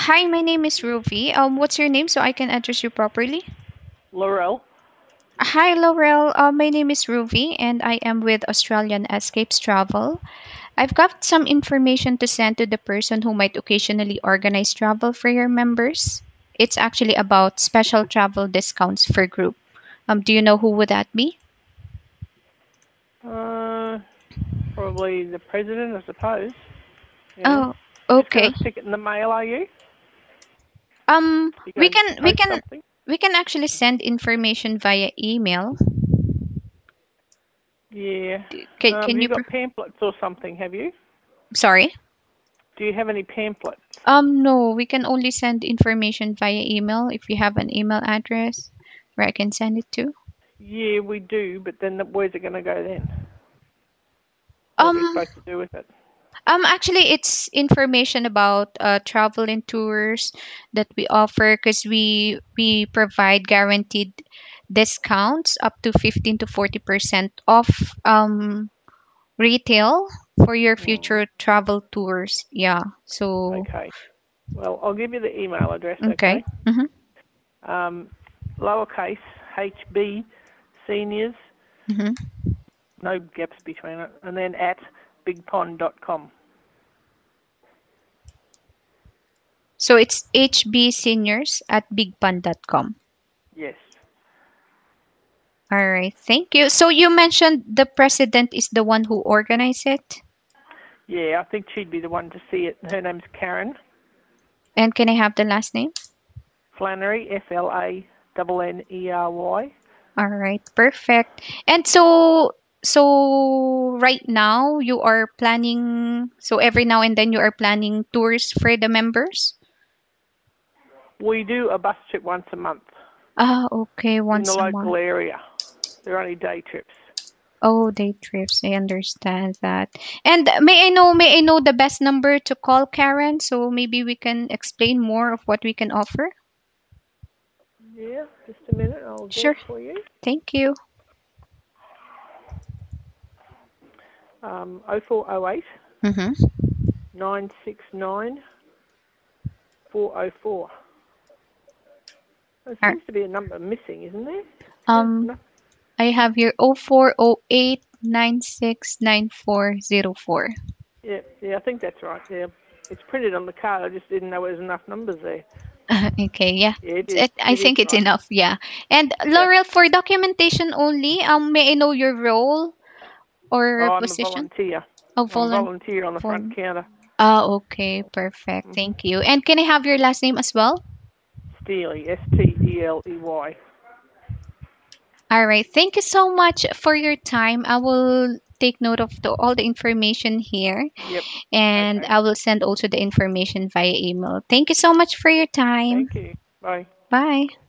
Hi, my name is Ruby. What's your name so I can address you properly? Laurel. Hi, Laurel. My name is Ruby, and I am with Australian Escapes Travel. I've got some information to send to the person who might occasionally organize travel for your members. It's actually about special travel discounts for group. Do you know who would that be? Uh, Probably the president, I suppose. Yeah. Oh, You're just going okay. to stick it in the mail, are you? You're We going to can we post can something? we can actually send information via email. Yeah. Can You you? got pamphlets or something, have you? Sorry. Do you have any pamphlets? No, we can only send information via email if you have an email address where I can send it to. Yeah, we do, but then where's it going to go then? What are we Um, supposed to do with it? actually, it's information about travel and tours that we offer because we provide guaranteed discounts up to 15 to 40% off retail for your Hmm. future travel tours. Yeah. So Okay. Well, I'll give you the email address, okay. okay? Mm-hmm. Um, Lowercase HB seniors, Mm-hmm. no gaps between it, and then at bigpond.com. So it's hbseniors at bigpun.com. Yes. All right, thank you. So you mentioned the president is the one who organized it. Yeah, I think she'd be the one to see it. Her name's Karen And can I have the last name? Flannery, Flannery. All right, perfect. And so right now you are planning, so every now and then you are planning tours for the members? We do a bus trip once a month Ah, okay, in the once a month. local area. They're only day trips. Oh, day trips. I understand that. And may I know the best number to call Karen so maybe we can explain more of what we can offer? Yeah, just a minute, I'll get Sure. it for you. Thank you. 0408 Mm-hmm. 969 404. There All right. seems to be a number missing, isn't there? Yeah, Um, no, I have here 0408969404. yeah, I think that's right. Yeah, it's printed on the card. I just didn't know there was enough numbers there. Okay, yeah. Yeah, it is. I It is think it's right. enough, yeah. And Yeah. Laurel, for documentation only, may I know your role or Oh, I'm a position? volunteer. Oh, I'm a volunteer on the front volun. counter. Ah, okay, perfect. Mhm. Thank you. And can I have your last name as well? Steely, Steely. All right. Thank you so much for your time. I will take note of all the information here Yep. and Okay. I will send also the information via email. Thank you so much for your time. Thank you. Bye. Bye.